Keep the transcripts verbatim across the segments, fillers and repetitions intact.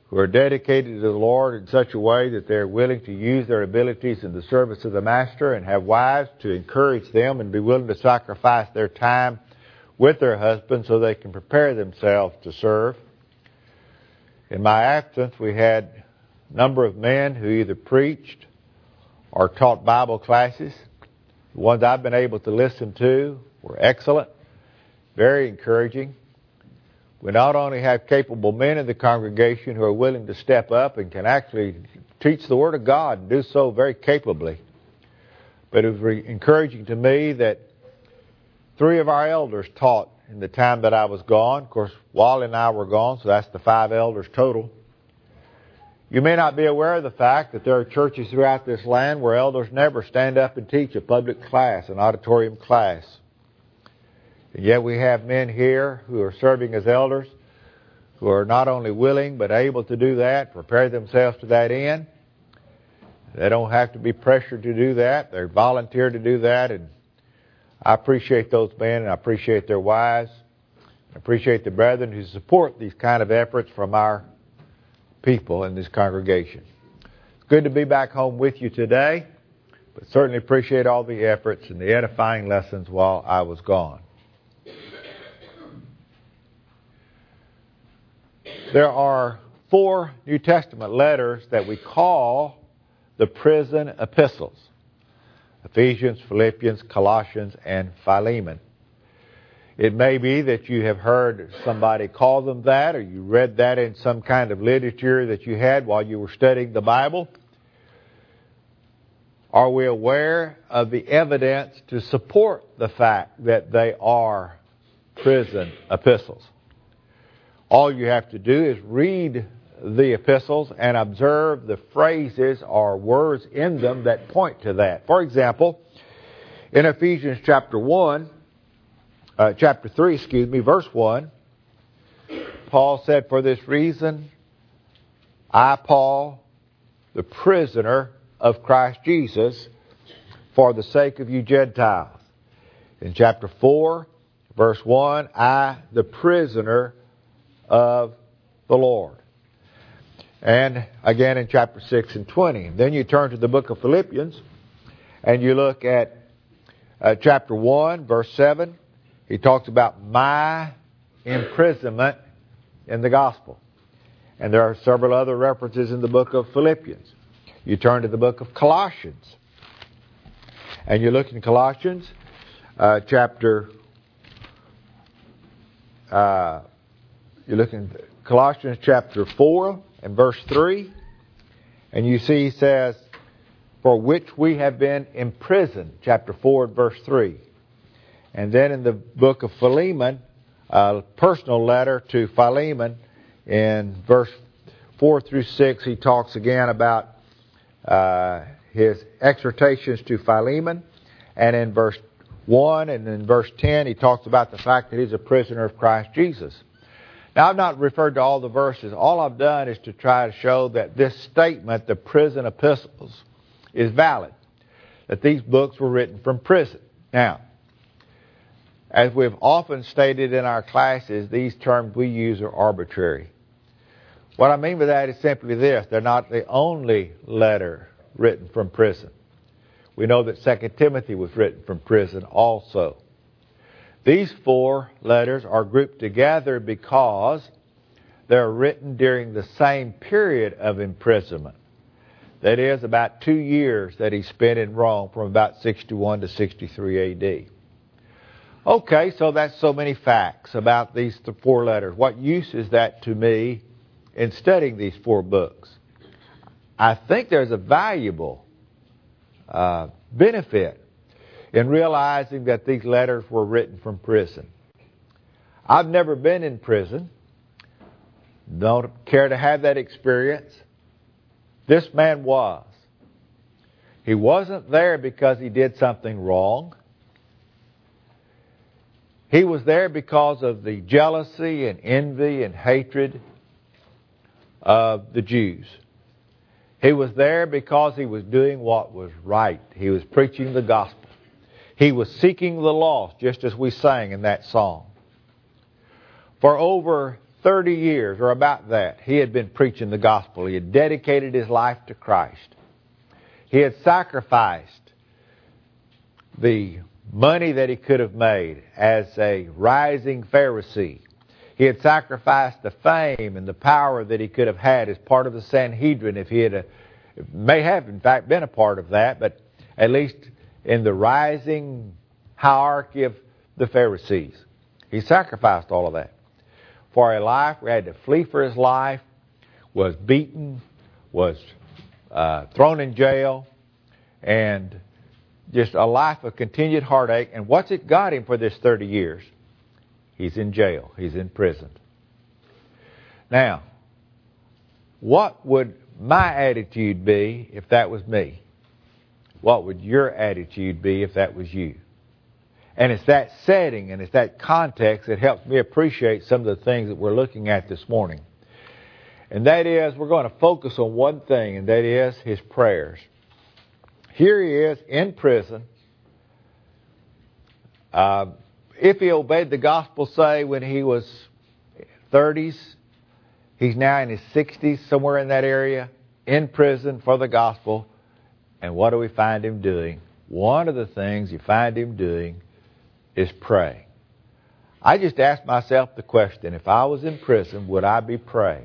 who are dedicated to the Lord in such a way that they're willing to use their abilities in the service of the Master, and have wives to encourage them and be willing to sacrifice their time with their husbands so they can prepare themselves to serve. In my absence, we had a number of men who either preached or taught Bible classes. The ones I've been able to listen to were excellent, very encouraging. We not only have capable men in the congregation who are willing to step up and can actually teach the Word of God and do so very capably, but it was very encouraging to me that three of our elders taught in the time that I was gone. Of course, Wally and I were gone, so that's the five elders total. You may not be aware of the fact that there are churches throughout this land where elders never stand up and teach a public class, an auditorium class. And yet we have men here who are serving as elders who are not only willing but able to do that, prepare themselves to that end. They don't have to be pressured to do that. They're volunteer to do that, and I appreciate those men, and I appreciate their wives. I appreciate the brethren who support these kind of efforts from our people in this congregation. It's good to be back home with you today, but certainly appreciate all the efforts and the edifying lessons while I was gone. There are four New Testament letters that we call the prison epistles: Ephesians, Philippians, Colossians, and Philemon. It may be that you have heard somebody call them that, or you read that in some kind of literature that you had while you were studying the Bible. Are we aware of the evidence to support the fact that they are prison epistles? All you have to do is read the epistles and observe the phrases or words in them that point to that. For example, in Ephesians chapter one, uh, chapter three, excuse me, verse one, Paul said, "For this reason, I, Paul, the prisoner of Christ Jesus, for the sake of you Gentiles." In chapter four, verse one, "I, the prisoner of the Lord." And again in chapter six and twenty. Then you turn to the book of Philippians and you look at uh, chapter one, verse seven. He talks about my imprisonment in the gospel. And there are several other references in the book of Philippians. You turn to the book of Colossians and you look in Colossians uh, chapter uh, you look in Colossians chapter four and verse three, and you see he says, "For which we have been imprisoned," chapter four and verse three. And then in the book of Philemon, a personal letter to Philemon, in verse four through six, he talks again about uh, his exhortations to Philemon. And in verse one and in verse ten, he talks about the fact that he's a prisoner of Christ Jesus. Now, I've not referred to all the verses. All I've done is to try to show that this statement, the prison epistles, is valid. That these books were written from prison. Now, as we've often stated in our classes, these terms we use are arbitrary. What I mean by that is simply this: they're not the only letter written from prison. We know that Second Timothy was written from prison also. These four letters are grouped together because they're written during the same period of imprisonment. That is, about two years that he spent in Rome, from about sixty-one to sixty-three A D. Okay, so that's so many facts about these four letters. What use is that to me in studying these four books? I think there's a valuable uh, benefit in realizing that these letters were written from prison. I've never been in prison. Don't care to have that experience. This man was. He wasn't there because he did something wrong. He was there because of the jealousy and envy and hatred of the Jews. He was there because he was doing what was right. He was preaching the gospel. He was seeking the lost, just as we sang in that song. For over thirty years, or about that, he had been preaching the gospel. He had dedicated his life to Christ. He had sacrificed the money that he could have made as a rising Pharisee. He had sacrificed the fame and the power that he could have had as part of the Sanhedrin if he had, a, may have in fact been a part of that, but at least in the rising hierarchy of the Pharisees. He sacrificed all of that. For a life, we had to flee for his life, was beaten, was uh, thrown in jail, and just a life of continued heartache. And what's it got him for this thirty years? He's in jail. He's in prison. Now, what would my attitude be if that was me? What would your attitude be if that was you? And it's that setting and it's that context that helps me appreciate some of the things that we're looking at this morning. And that is, we're going to focus on one thing, and that is his prayers. Here he is in prison. Uh, if he obeyed the gospel, say, when he was thirties, he's now in his sixties, somewhere in that area, in prison for the gospel. And what do we find him doing? One of the things you find him doing is praying. I just asked myself the question, if I was in prison, would I be praying?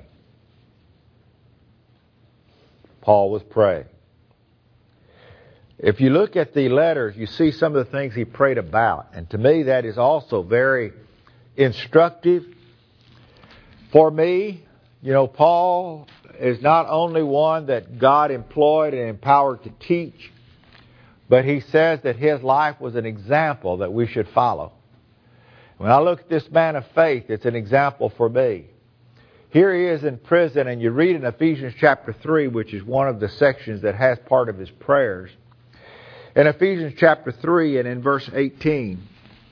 Paul was praying. If you look at the letters, you see some of the things he prayed about. And to me, that is also very instructive. For me, you know, Paul is not only one that God employed and empowered to teach, but he says that his life was an example that we should follow. When I look at this man of faith, it's an example for me. Here he is in prison, and you read in Ephesians chapter three, which is one of the sections that has part of his prayers. In Ephesians chapter three and in verse eighteen,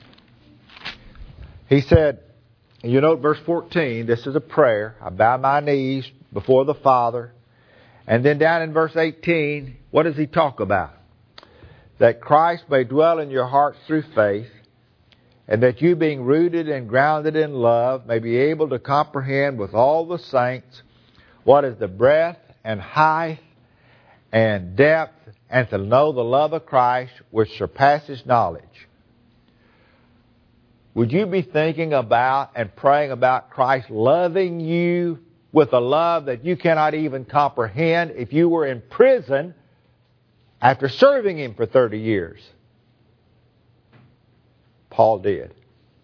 he said, you note verse fourteen, this is a prayer. I bow my knees before the Father. And then down in verse eighteen, what does he talk about? That Christ may dwell in your hearts through faith, and that you, being rooted and grounded in love, may be able to comprehend with all the saints what is the breadth and height and depth, and to know the love of Christ which surpasses knowledge. Would you be thinking about and praying about Christ loving you with a love that you cannot even comprehend if you were in prison after serving Him for thirty years? Paul did.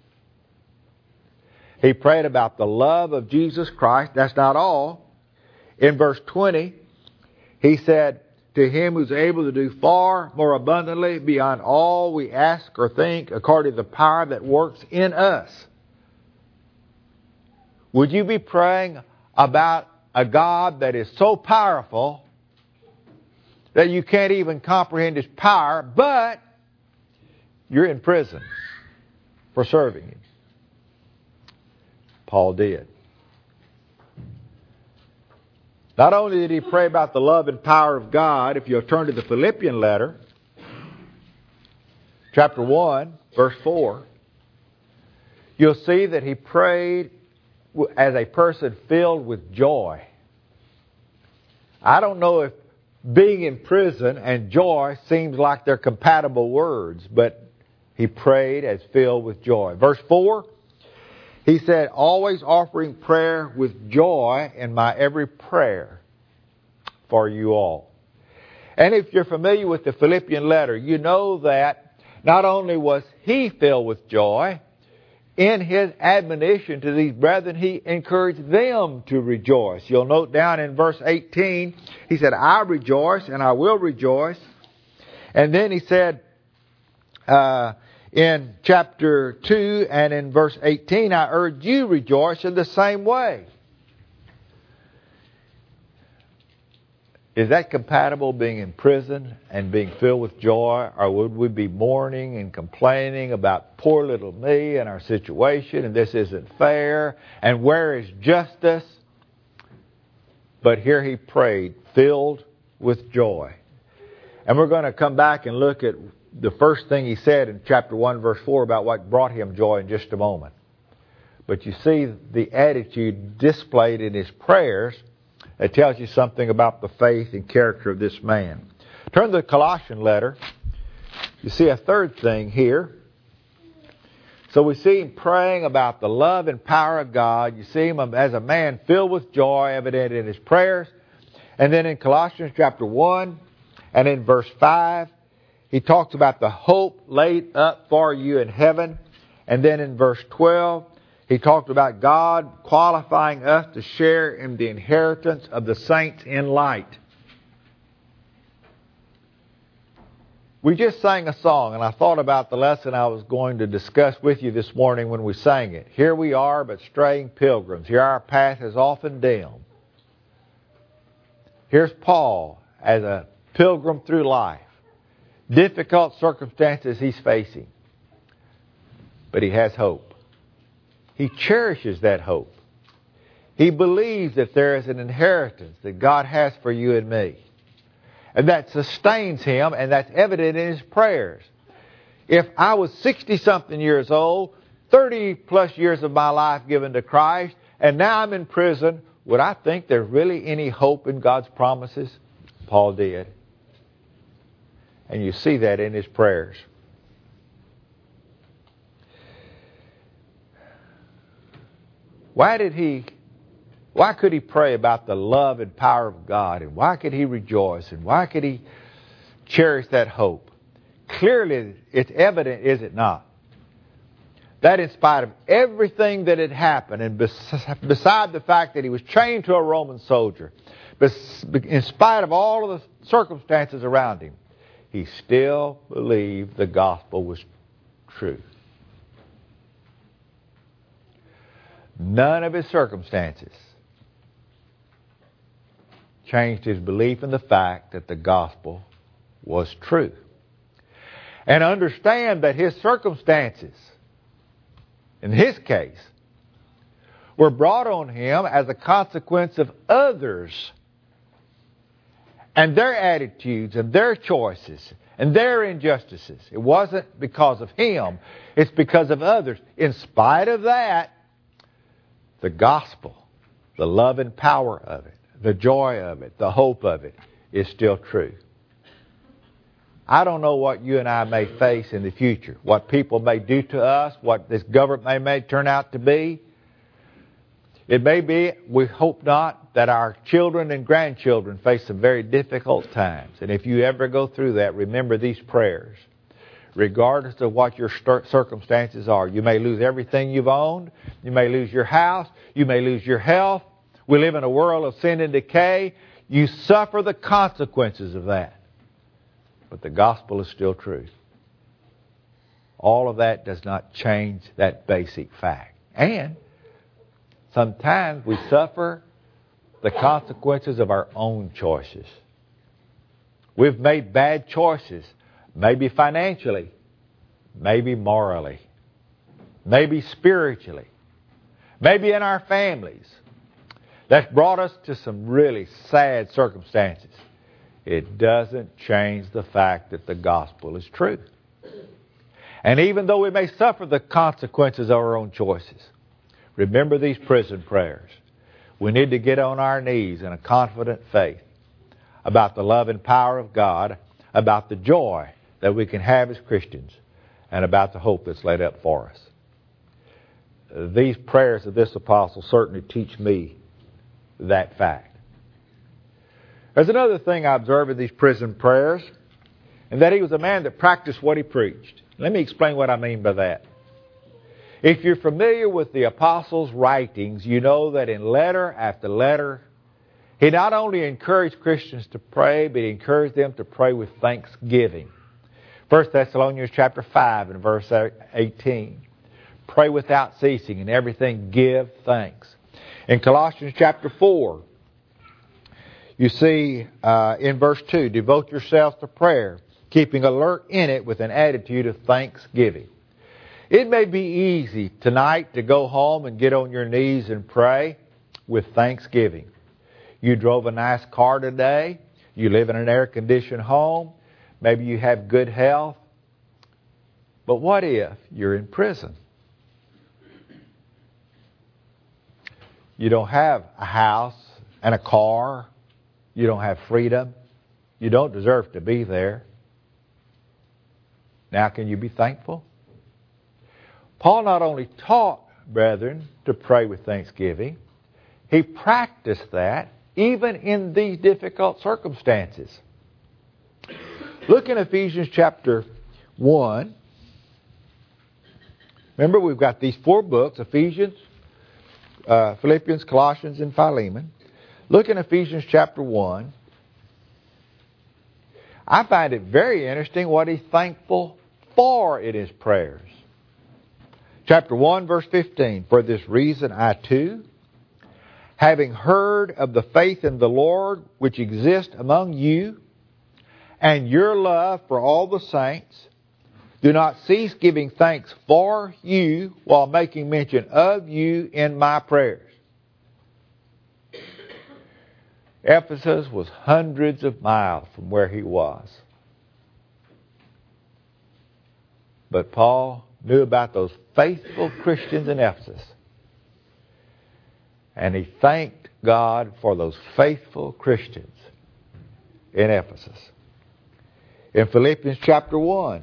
He prayed about the love of Jesus Christ. That's not all. In verse twenty, he said, to Him who's able to do far more abundantly beyond all we ask or think, according to the power that works in us. Would you be praying about a God that is so powerful that you can't even comprehend His power, but you're in prison for serving Him? Paul did. Not only did he pray about the love and power of God, if you'll turn to the Philippian letter, chapter one, verse four, you'll see that he prayed as a person filled with joy. I don't know if being in prison and joy seems like they're compatible words, but he prayed as filled with joy. Verse four, he said, always offering prayer with joy in my every prayer for you all. And if you're familiar with the Philippian letter, you know that not only was he filled with joy, in his admonition to these brethren, he encouraged them to rejoice. You'll note down in verse eighteen, he said, I rejoice and I will rejoice. And then he said, uh, in chapter two and in verse eighteen, I urge you rejoice in the same way. Is that compatible, being in prison and being filled with joy? Or would we be mourning and complaining about poor little me and our situation, and this isn't fair, and where is justice? But here he prayed, filled with joy. And we're going to come back and look at the first thing he said in chapter one, verse four, about what brought him joy in just a moment. but you see the attitude displayed in his prayers. It tells you something about the faith and character of this man. Turn to the Colossian letter. You see a third thing here. So we see him praying about the love and power of God. You see him as a man filled with joy, evident in his prayers. And then in Colossians chapter one and in verse five, he talks about the hope laid up for you in heaven. And then in verse twelve, he talked about God qualifying us to share in the inheritance of the saints in light. We just sang a song, and I thought about the lesson I was going to discuss with you this morning when we sang it. Here we are, but straying pilgrims. Here our path is often dim. Here's Paul as a pilgrim through life. Difficult circumstances he's facing. But he has hope. He cherishes that hope. He believes that there is an inheritance that God has for you and me. And that sustains him, and that's evident in his prayers. If I was sixty-something years old, thirty plus years of my life given to Christ, and now I'm in prison, would I think there's really any hope in God's promises? Paul did. And you see that in his prayers. Why did he, why could he pray about the love and power of God? And why could he rejoice? And why could he cherish that hope? Clearly, it's evident, is it not? That in spite of everything that had happened, and beside the fact that he was chained to a Roman soldier, in spite of all of the circumstances around him, he still believed the gospel was true. None of his circumstances changed his belief in the fact that the gospel was true. And understand that his circumstances, in his case, were brought on him as a consequence of others and their attitudes and their choices and their injustices. It wasn't because of him. It's because of others. In spite of that, the gospel, the love and power of it, the joy of it, the hope of it is still true. I don't know what you and I may face in the future, what people may do to us, what this government may, may turn out to be. It may be, we hope not, that our children and grandchildren face some very difficult times. And if you ever go through that, remember these prayers. Regardless of what your circumstances are. You may lose everything you've owned. You may lose your house. You may lose your health. We live in a world of sin and decay. You suffer the consequences of that. But the gospel is still true. All of that does not change that basic fact. And sometimes we suffer the consequences of our own choices. We've made bad choices. Maybe financially, maybe morally, maybe spiritually, maybe in our families. That's brought us to some really sad circumstances. It doesn't change the fact that the gospel is true. And even though we may suffer the consequences of our own choices, remember these prison prayers. We need to get on our knees in a confident faith about the love and power of God, about the joy that we can have as Christians, and about the hope that's laid up for us. These prayers of this apostle certainly teach me that fact. There's another thing I observe in these prison prayers, and that he was a man that practiced what he preached. Let me explain what I mean by that. If you're familiar with the apostle's writings, you know that in letter after letter, he not only encouraged Christians to pray, but he encouraged them to pray with thanksgiving. First Thessalonians chapter five and verse eighteen. Pray without ceasing, and everything give thanks. In Colossians chapter four, you see uh, in verse two, devote yourselves to prayer, keeping alert in it with an attitude of thanksgiving. It may be easy tonight to go home and get on your knees and pray with thanksgiving. You drove a nice car today. You live in an air-conditioned home. Maybe you have good health. But what if you're in prison? You don't have a house and a car. You don't have freedom. You don't deserve to be there. Now can you be thankful? Paul not only taught, brethren, to pray with thanksgiving, he practiced that even in these difficult circumstances. Look in Ephesians chapter one. Remember, we've got these four books, Ephesians, uh, Philippians, Colossians, and Philemon. Look in Ephesians chapter one. I find it very interesting what he's thankful for in his prayers. Chapter one, verse fifteen. For this reason I too, having heard of the faith in the Lord which exists among you, and your love for all the saints, do not cease giving thanks for you while making mention of you in my prayers. Ephesus was hundreds of miles from where he was. But Paul knew about those faithful Christians in Ephesus. And he thanked God for those faithful Christians in Ephesus. In Philippians chapter one,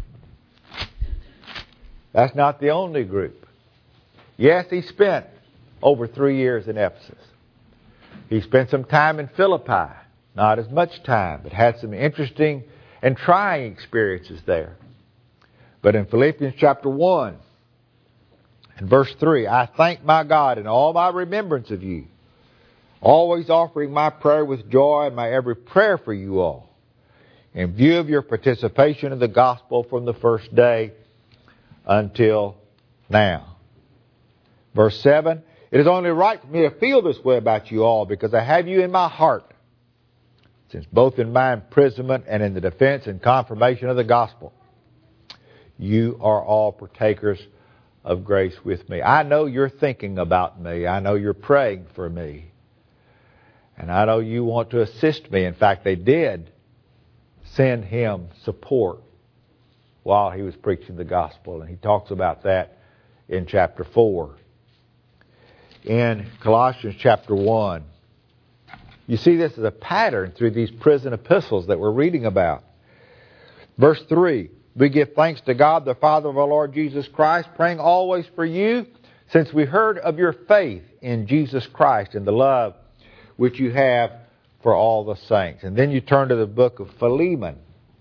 that's not the only group. Yes, he spent over three years in Ephesus. He spent some time in Philippi, not as much time, but had some interesting and trying experiences there. But in Philippians chapter one and verse three, I thank my God in all my remembrance of you, always offering my prayer with joy and my every prayer for you all, in view of your participation in the gospel from the first day until now. Verse seven, it is only right for me to feel this way about you all because I have you in my heart, since both in my imprisonment and in the defense and confirmation of the gospel, you are all partakers of grace with me. I know you're thinking about me. I know you're praying for me. And I know you want to assist me. In fact, they did send him support while he was preaching the gospel. And he talks about that in chapter four. In Colossians chapter one, you see this as a pattern through these prison epistles that we're reading about. Verse three, we give thanks to God, the Father of our Lord Jesus Christ, praying always for you, since we heard of your faith in Jesus Christ and the love which you have for all the saints. And then you turn to the book of Philemon.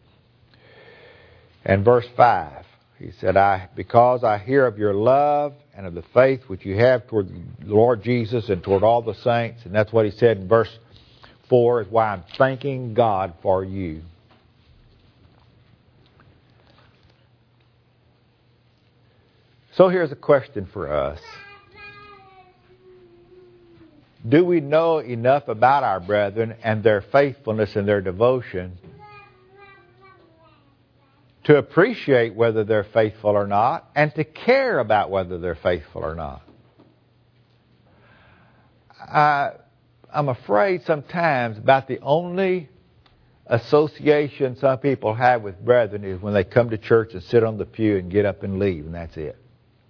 And verse five, he said, I because I hear of your love and of the faith which you have toward the Lord Jesus and toward all the saints. And that's what he said in verse four, is why I'm thanking God for you. So here's a question for us. Do we know enough about our brethren and their faithfulness and their devotion to appreciate whether they're faithful or not, and to care about whether they're faithful or not? I, I'm afraid sometimes about the only association some people have with brethren is when they come to church and sit on the pew and get up and leave, and that's it.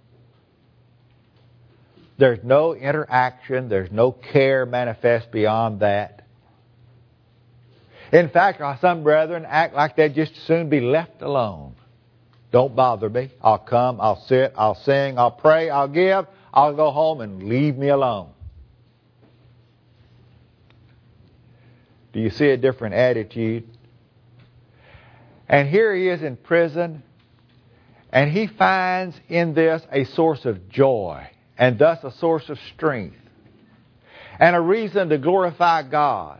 There's no interaction, there's no care manifest beyond that. In fact, some brethren act like they'd just as soon be left alone. Don't bother me. I'll come, I'll sit, I'll sing, I'll pray, I'll give, I'll go home and leave me alone. Do you see a different attitude? And here he is in prison, and he finds in this a source of joy, and thus a source of strength, and a reason to glorify God.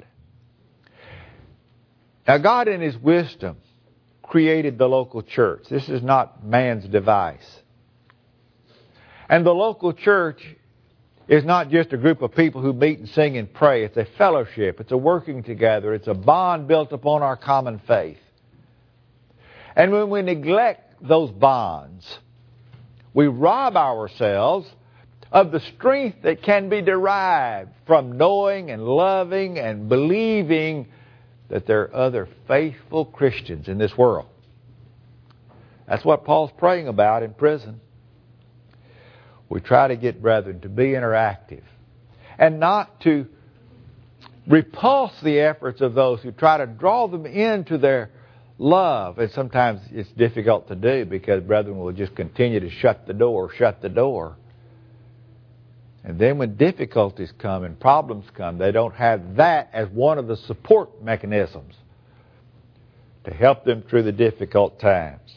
Now, God in His wisdom created the local church. This is not man's device. And the local church is not just a group of people who meet and sing and pray. It's a fellowship. It's a working together. It's a bond built upon our common faith. And when we neglect those bonds, we rob ourselves of the strength that can be derived from knowing and loving and believing that there are other faithful Christians in this world. That's what Paul's praying about in prison. We try to get brethren to be interactive. and not to repulse the efforts of those who try to draw them into their love. And sometimes it's difficult to do because brethren will just continue to shut the door, shut the door. And then when difficulties come and problems come, they don't have that as one of the support mechanisms to help them through the difficult times.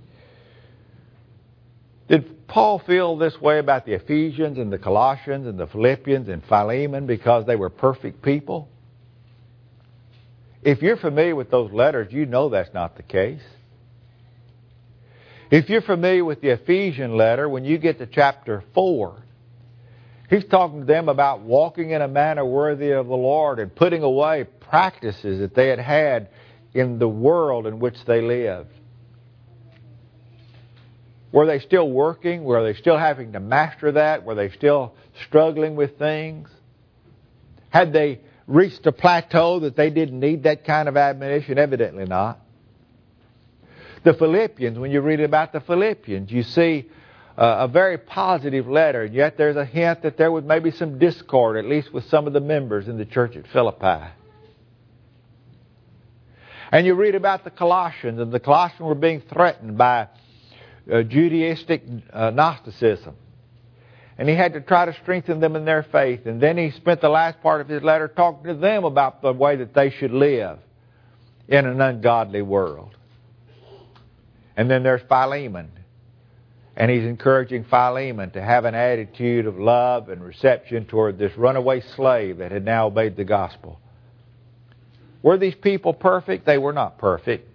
Did Paul feel this way about the Ephesians and the Colossians and the Philippians and Philemon because they were perfect people? If you're familiar with those letters, you know that's not the case. If you're familiar with the Ephesian letter, when you get to chapter four, he's talking to them about walking in a manner worthy of the Lord and putting away practices that they had had in the world in which they lived. Were they still working? Were they still having to master that? Were they still struggling with things? Had they reached a plateau that they didn't need that kind of admonition? Evidently not. The Philippians, when you read about the Philippians, you see uh, a very positive letter, and yet there's a hint that there was maybe some discord, at least with some of the members in the church at Philippi. And you read about the Colossians, and the Colossians were being threatened by uh, Judaistic uh, Gnosticism. And he had to try to strengthen them in their faith. And then he spent the last part of his letter talking to them about the way that they should live in an ungodly world. And then there's Philemon. And he's encouraging Philemon to have an attitude of love and reception toward this runaway slave that had now obeyed the gospel. Were these people perfect? They were not perfect.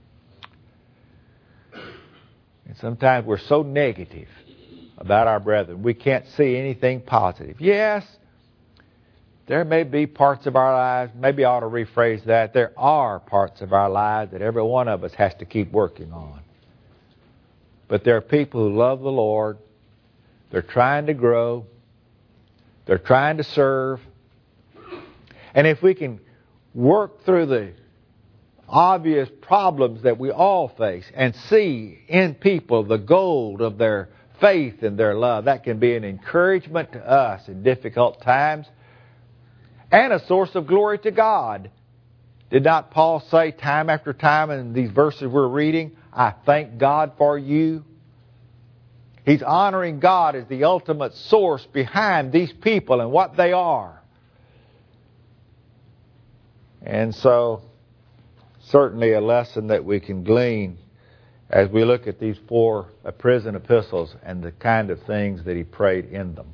And sometimes we're so negative about our brethren, we can't see anything positive. Yes, there may be parts of our lives, maybe I ought to rephrase that, there are parts of our lives that every one of us has to keep working on. But there are people who love the Lord, they're trying to grow, they're trying to serve, and if we can work through the obvious problems that we all face and see in people the gold of their faith and their love, that can be an encouragement to us in difficult times and a source of glory to God. Did not Paul say time after time in these verses we're reading, I thank God for you? He's honoring God as the ultimate source behind these people and what they are. And so, certainly a lesson that we can glean as we look at these four prison epistles and the kind of things that he prayed in them.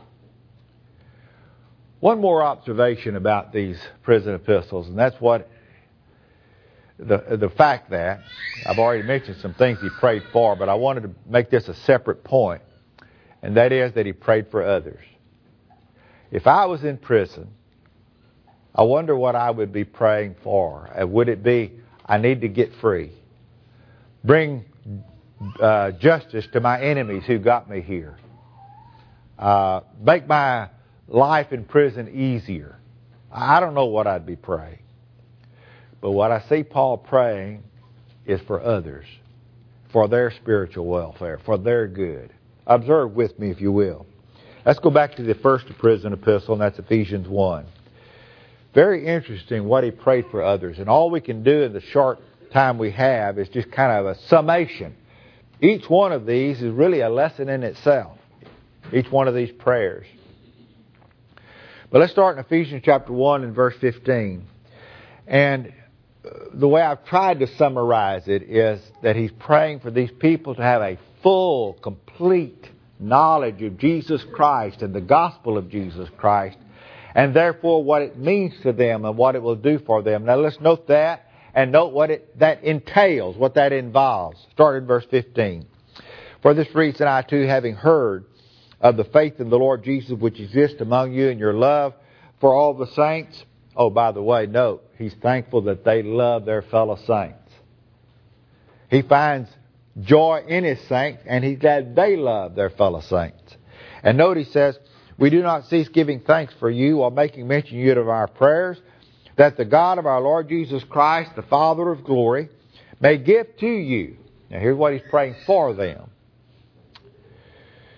One more observation about these prison epistles, and that's what the the fact that I've already mentioned some things he prayed for, but I wanted to make this a separate point, and that is that he prayed for others. If I was in prison, I wonder what I would be praying for. Would it be, I need to get free? Bring uh, justice to my enemies who got me here. Uh, make my life in prison easier. I don't know what I'd be praying. But what I see Paul praying is for others, for their spiritual welfare, for their good. Observe with me, if you will. Let's go back to the first prison epistle, and that's Ephesians one. Very interesting what he prayed for others. And all we can do in the short time we have is just kind of a summation. Each one of these is really a lesson in itself. Each one of these prayers. But let's start in Ephesians chapter one and verse fifteen. And the way I've tried to summarize it is that he's praying for these people to have a full, complete knowledge of Jesus Christ and the gospel of Jesus Christ, and therefore what it means to them and what it will do for them. Now let's note that and note what it that entails, what that involves. Start in verse fifteen. For this reason I too, having heard of the faith in the Lord Jesus which exists among you and your love for all the saints. Oh, by the way, note, he's thankful that they love their fellow saints. He finds joy in his saints, and he's glad they love their fellow saints. And note he says, we do not cease giving thanks for you while making mention of you of our prayers, that the God of our Lord Jesus Christ, the Father of glory, may give to you. Now here's what he's praying for them.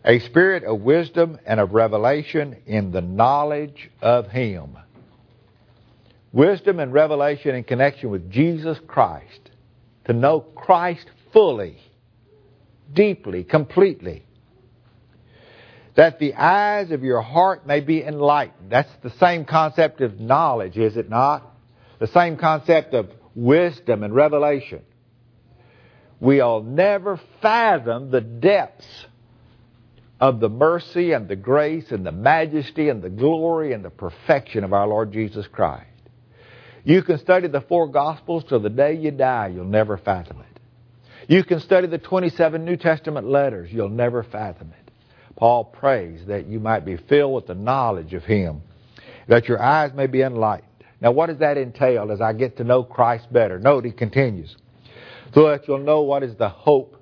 A spirit of wisdom and of revelation in the knowledge of Him. Wisdom and revelation in connection with Jesus Christ. To know Christ fully, deeply, completely. That the eyes of your heart may be enlightened. That's the same concept of knowledge, is it not? The same concept of wisdom and revelation. We'll never fathom the depths of the mercy and the grace and the majesty and the glory and the perfection of our Lord Jesus Christ. You can study the four Gospels till the day you die, you'll never fathom it. You can study the twenty-seven New Testament letters, you'll never fathom it. Paul prays that you might be filled with the knowledge of Him, that your eyes may be enlightened. Now what does that entail as I get to know Christ better? Note he continues, so that you'll know what is the hope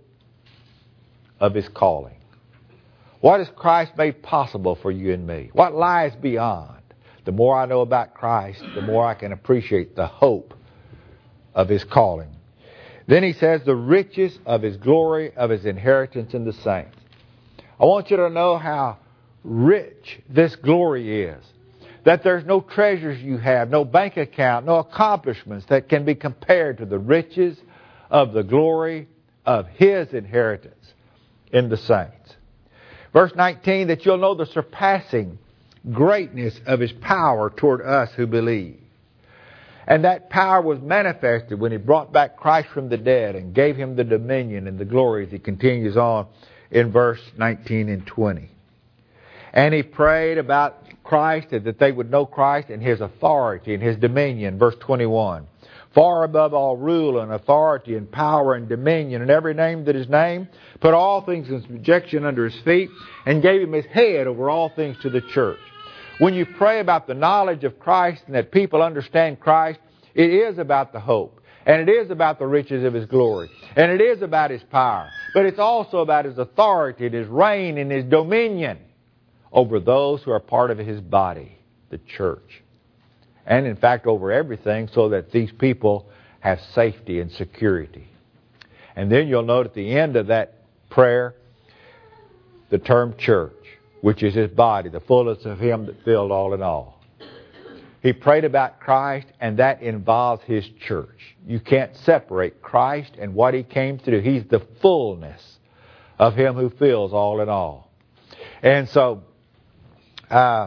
of His calling. What has Christ made possible for you and me? What lies beyond? The more I know about Christ, the more I can appreciate the hope of His calling. Then he says, the riches of His glory, of His inheritance in the saints. I want you to know how rich this glory is. That there's no treasures you have, no bank account, no accomplishments that can be compared to the riches of the glory of His inheritance in the saints. Verse nineteen, that you'll know the surpassing greatness of His power toward us who believe. And that power was manifested when He brought back Christ from the dead and gave Him the dominion and the glory, as he continues on in verse nineteen and twenty. And he prayed about Christ, that they would know Christ and His authority and His dominion, verse twenty-one. Far above all rule and authority and power and dominion and every name that is named, put all things in subjection under His feet, and gave Him His head over all things to the church. When you pray about the knowledge of Christ and that people understand Christ, it is about the hope. And it is about the riches of His glory. And it is about His power. But it's also about His authority and His reign and His dominion over those who are part of His body, the church. And in fact over everything, so that these people have safety and security. And then you'll note at the end of that prayer, the term church, which is His body, the fullness of Him that filled all in all. He prayed about Christ, and that involves His church. You can't separate Christ and what He came to do. He's the fullness of Him who fills all in all. And so, uh,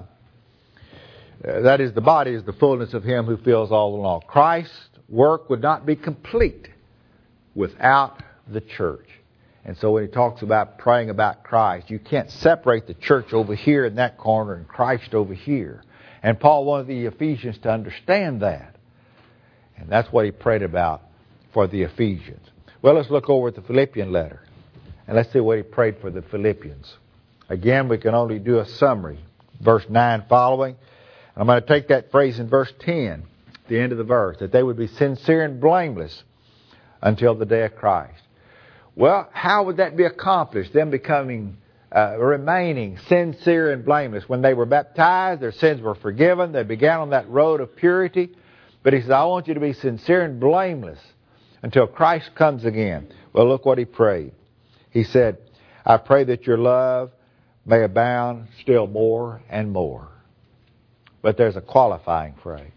that is, the body is the fullness of Him who fills all in all. Christ's work would not be complete without the church. And so when he talks about praying about Christ, you can't separate the church over here in that corner and Christ over here. And Paul wanted the Ephesians to understand that. And that's what he prayed about for the Ephesians. Well, let's look over at the Philippian letter. And let's see what he prayed for the Philippians. Again, we can only do a summary. Verse nine following. And I'm going to take that phrase in verse ten, the end of the verse, that they would be sincere and blameless until the day of Christ. Well, how would that be accomplished? Them becoming, uh, remaining sincere and blameless. When they were baptized, their sins were forgiven. They began on that road of purity. But he says, I want you to be sincere and blameless until Christ comes again. Well, look what he prayed. He said, I pray that your love may abound still more and more. But there's a qualifying phrase.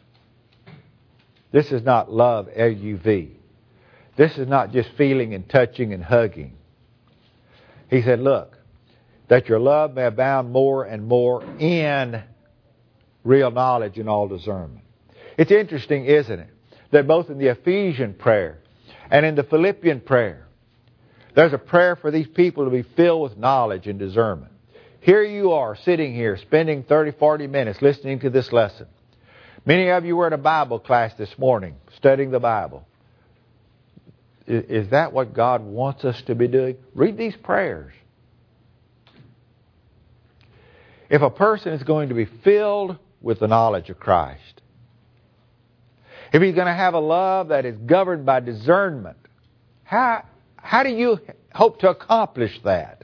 This is not love, L U V. This is not just feeling and touching and hugging. He said, look, that your love may abound more and more in real knowledge and all discernment. It's interesting, isn't it, that both in the Ephesian prayer and in the Philippian prayer, there's a prayer for these people to be filled with knowledge and discernment. Here you are sitting here spending thirty, forty minutes listening to this lesson. Many of you were at a Bible class this morning studying the Bible. Is that what God wants us to be doing? Read these prayers. If a person is going to be filled with the knowledge of Christ, if he's going to have a love that is governed by discernment, how, how do you hope to accomplish that?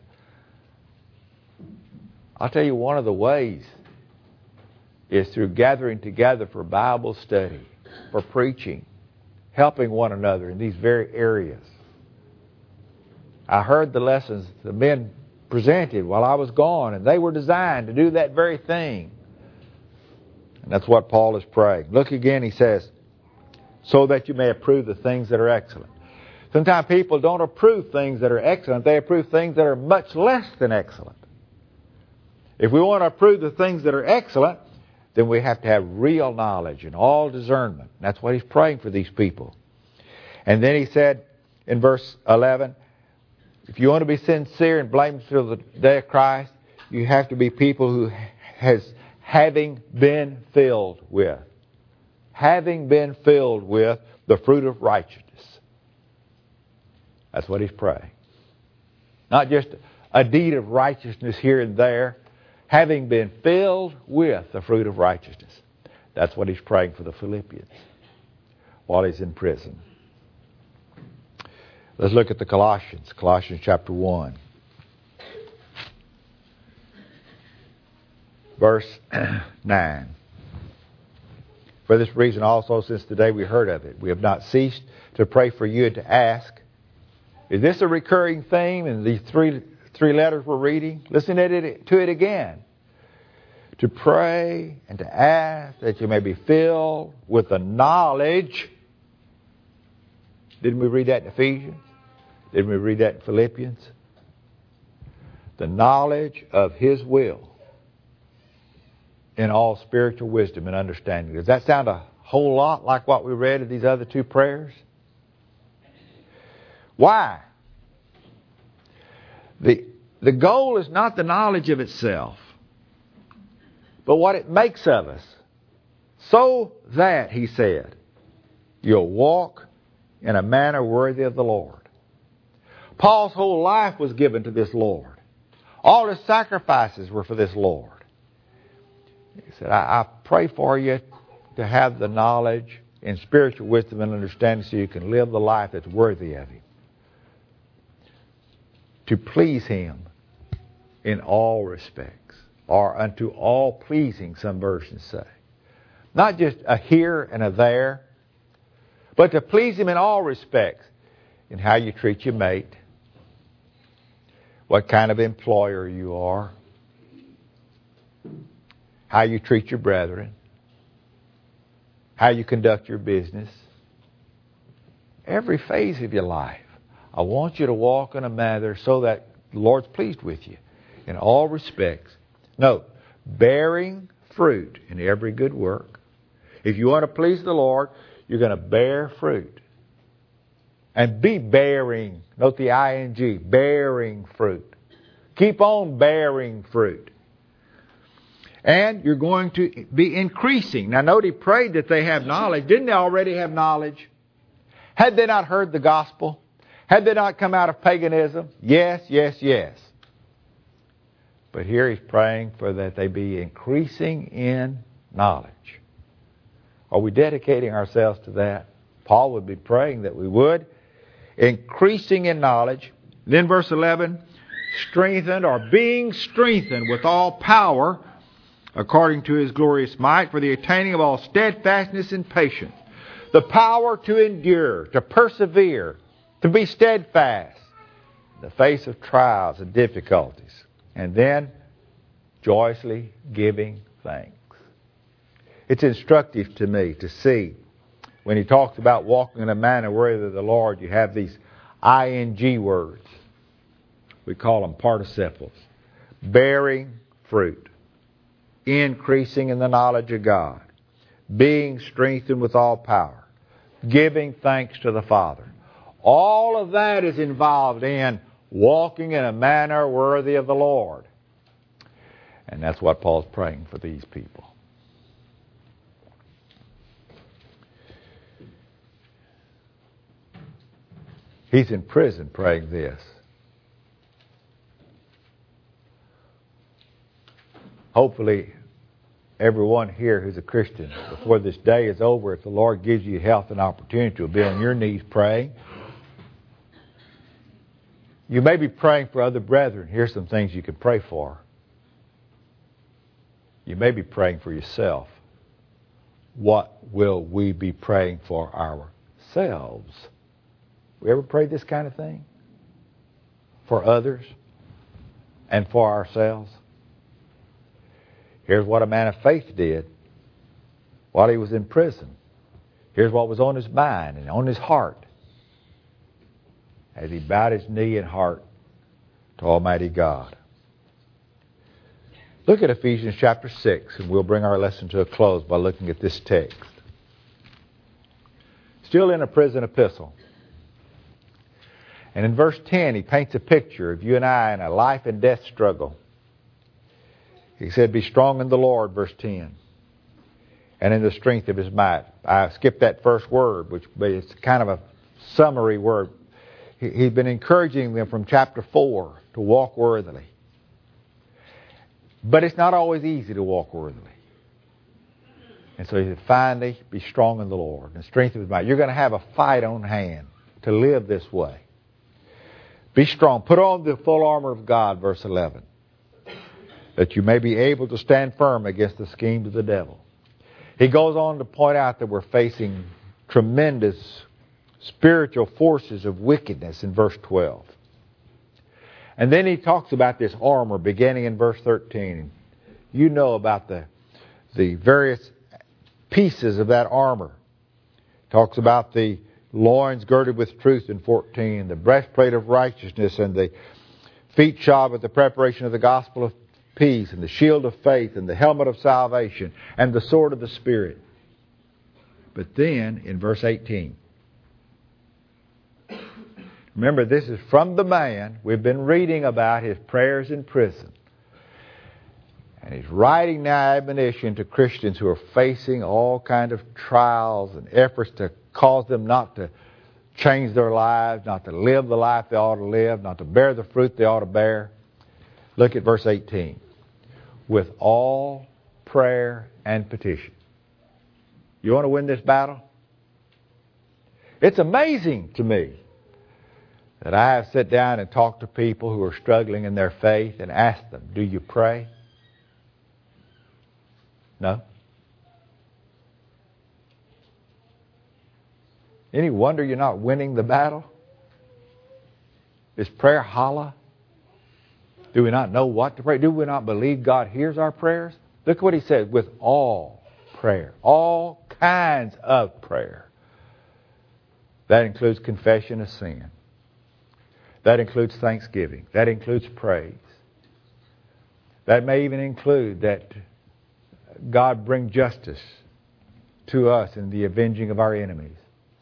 I'll tell you, one of the ways is through gathering together for Bible study, for preaching, helping one another in these very areas. I heard the lessons the men presented while I was gone, and they were designed to do that very thing. And that's what Paul is praying. Look again, he says, so that you may approve the things that are excellent. Sometimes people don't approve things that are excellent. They approve things that are much less than excellent. If we want to approve the things that are excellent, then we have to have real knowledge and all discernment. That's what he's praying for these people. And then he said in verse eleven, if you want to be sincere and blameless till the day of Christ, you have to be people who has having been filled with. Having been filled with the fruit of righteousness. That's what he's praying. Not just a deed of righteousness here and there. Having been filled with the fruit of righteousness. That's what he's praying for the Philippians while he's in prison. Let's look at the Colossians. Colossians chapter one. Verse nine. For this reason also, since the day we heard of it, we have not ceased to pray for you and to ask. Is this a recurring theme in these three three letters we're reading? Listen to it, to it again. To pray and to ask that you may be filled with the knowledge. Didn't we read that in Ephesians? Didn't we read that in Philippians? The knowledge of His will in all spiritual wisdom and understanding. Does that sound a whole lot like what we read in these other two prayers? Why? The, the goal is not the knowledge of itself, but what it makes of us. So that, he said, you'll walk in a manner worthy of the Lord. Paul's whole life was given to this Lord. All his sacrifices were for this Lord. He said, I, I pray for you to have the knowledge and spiritual wisdom and understanding so you can live the life that's worthy of Him. To please Him in all respects, or unto all pleasing, some versions say. Not just a here and a there, but to please Him in all respects. In how you treat your mate, what kind of employer you are, how you treat your brethren, how you conduct your business, every phase of your life. I want you to walk in a manner so that the Lord's pleased with you in all respects. Note, bearing fruit in every good work. If you want to please the Lord, you're going to bear fruit. And be bearing. Note the I N G, bearing fruit. Keep on bearing fruit. And you're going to be increasing. Now note he prayed that they have knowledge. Didn't they already have knowledge? Had they not heard the gospel? Had they not come out of paganism? Yes, yes, yes. But here he's praying for that they be increasing in knowledge. Are we dedicating ourselves to that? Paul would be praying that we would. Increasing in knowledge. Then verse eleven, strengthened or being strengthened with all power according to His glorious might for the attaining of all steadfastness and patience. The power to endure, to persevere, to be steadfast in the face of trials and difficulties. And then joyously giving thanks. It's instructive to me to see when he talks about walking in a manner worthy of the Lord, you have these I N G words. We call them participles. Bearing fruit. Increasing in the knowledge of God. Being strengthened with all power. Giving thanks to the Father. All of that is involved in walking in a manner worthy of the Lord. And that's what Paul's praying for these people. He's in prison praying this. Hopefully, everyone here who's a Christian, before this day is over, if the Lord gives you health and opportunity, will be on your knees praying. You may be praying for other brethren. Here's some things you can pray for. You may be praying for yourself. What will we be praying for ourselves? We ever prayed this kind of thing? For others? and for ourselves? Here's what a man of faith did while he was in prison. Here's what was on his mind and on his heart as he bowed his knee and heart to Almighty God. Look at Ephesians chapter six, and we'll bring our lesson to a close by looking at this text. Still in a prison epistle. And in verse ten, he paints a picture of you and I in a life and death struggle. He said, be strong in the Lord, verse ten, and in the strength of His might. I skipped that first word, which is kind of a summary word. He's been encouraging them from chapter four to walk worthily. But it's not always easy to walk worthily. And so he said, finally, be strong in the Lord and the strength of His might. You're going to have a fight on hand to live this way. Be strong. Put on the full armor of God, verse eleven, that you may be able to stand firm against the schemes of the devil. He goes on to point out that we're facing tremendous spiritual forces of wickedness in verse twelve. And then he talks about this armor beginning in verse thirteen. You know about the, the various pieces of that armor. Talks about the loins girded with truth in fourteen, the breastplate of righteousness, and the feet shod with the preparation of the gospel of peace, and the shield of faith, and the helmet of salvation, and the sword of the Spirit. But then, in verse eighteen, remember, this is from the man. We've been reading about his prayers in prison. And he's writing now admonition to Christians who are facing all kinds of trials and efforts to cause them not to change their lives, not to live the life they ought to live, not to bear the fruit they ought to bear. Look at verse eighteen. With all prayer and petition. You want to win this battle? It's amazing to me that I have sat down and talked to people who are struggling in their faith and asked them, do you pray? No? Any wonder you're not winning the battle? Is prayer hollow? Do we not know what to pray? Do we not believe God hears our prayers? Look what he said, with all prayer. All kinds of prayer. That includes confession of sin. That includes thanksgiving. That includes praise. That may even include that God bring justice to us in the avenging of our enemies.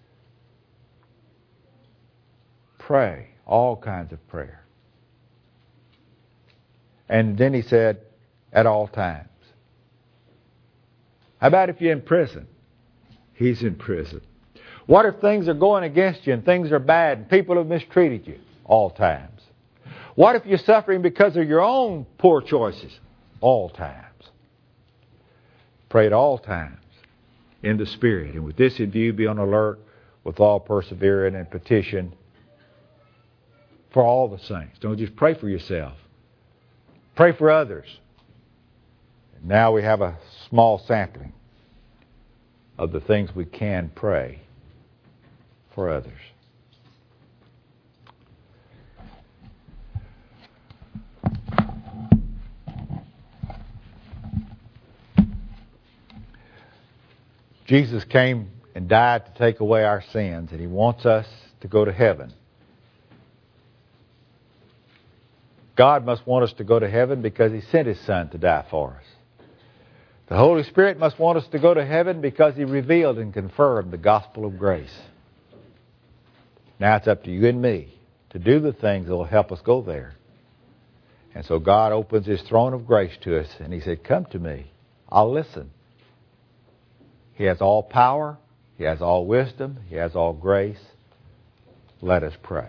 Pray. All kinds of prayer. And then he said, at all times. How about if you're in prison? He's in prison. What if things are going against you and things are bad and people have mistreated you? All times. What if you're suffering because of your own poor choices? All times. Pray at all times in the Spirit. And with this in view, be on alert with all perseverance and petition for all the saints. Don't just pray for yourself. Pray for others. And now we have a small sampling of the things we can pray for others. Jesus came and died to take away our sins, and He wants us to go to heaven. God must want us to go to heaven because He sent His Son to die for us. The Holy Spirit must want us to go to heaven because He revealed and confirmed the gospel of grace. Now it's up to you and me to do the things that will help us go there. And so God opens His throne of grace to us, and He said, come to me. I'll listen. He has all power. He has all wisdom. He has all grace. Let us pray.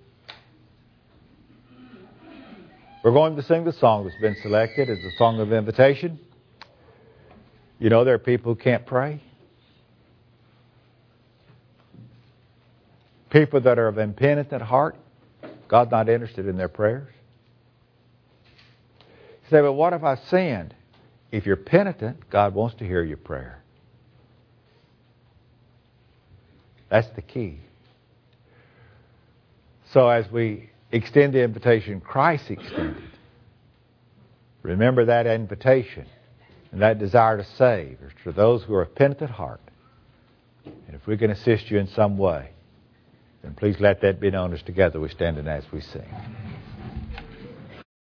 We're going to sing the song that's been selected as the song of invitation. You know, there are people who can't pray. People that are of impenitent heart. God's not interested in their prayers. You say, but what if I sinned? If you're penitent, God wants to hear your prayer. That's the key. So as we extend the invitation Christ extended, Remember that invitation and that desire to save is to those who are penitent at heart. And if we can assist you in some way, then please let that be known as together we stand and as we sing.